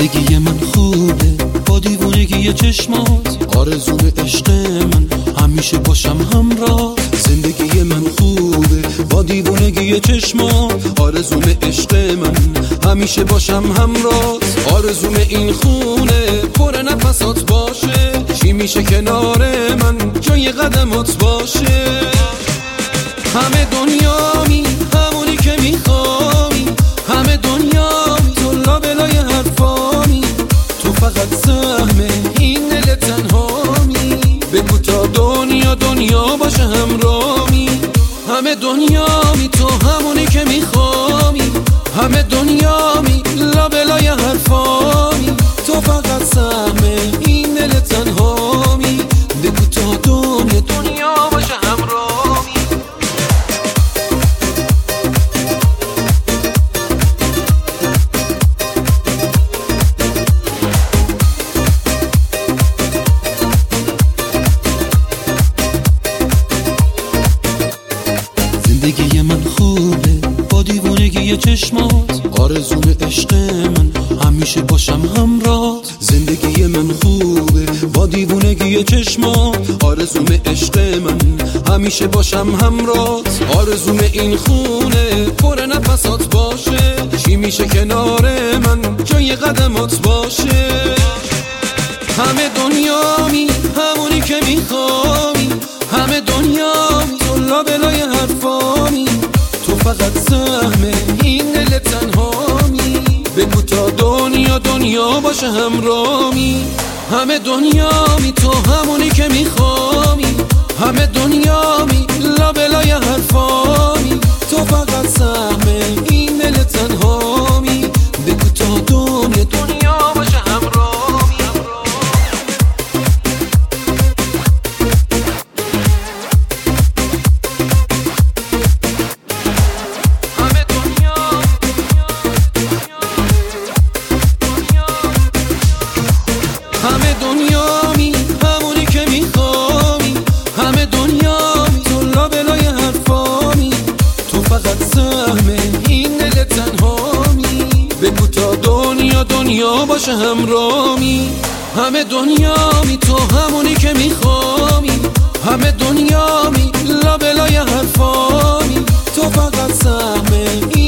زندگی من خوبه با دیوونگی چشمات، آرزوم عشق من همیشه باشم همراه. زندگی من خوبه با دیوونگی چشمات، آرزوم عشق من همیشه باشم همراه. آرزوم این خونه پر نفسات باشه، چی میشه کنار من جای قدمات باشه. همه دنیامی همونی که میخوامی، همه دنیامی تو لابلای حرفامی، تو فقط سهم این دل تنهامی. بگو تا دنیا باشه همرامی. همه دنیامی تو همونی که میخوامی، همه دنیامی لابلای حرفامی، تو فقط سهم این دل تنهامی. بگو تا دنیا باشه همرامی. زندگی من خوبه با دیوونگی چشمات، آرزوم عشق من همیشه باشم همراه. زندگی من خوبه با دیوونگی چشمات، آرزوم عشق من همیشه باشم همراه. آرزوم این خونه پر نفسات باشه، چی میشه کنار من جای قدمات باشه. همه دنیامی همونی که میخوامی، همه دنیامی تو لابلای حرفامی، تو فقط سهم این دل تنهامی. بگو تا دنیا باشه همرامی. همه دنیامی تو همونی که میخوامی، همه دنیامی لابلای حرفامی، تو فقط سهم این دل تنهامی. بگو تا دنیا باشه همرامی. همه دنیامی همونی که میخوامی، همه دنیامی تو لابلای حرفامی، تو فقط سهم این دل تنهامی. بگو تا دنیا باشه همرامی. همه دنیامی تو همونی که میخوامی، همه دنیامی لابلای حرفامی، تو فقط سهم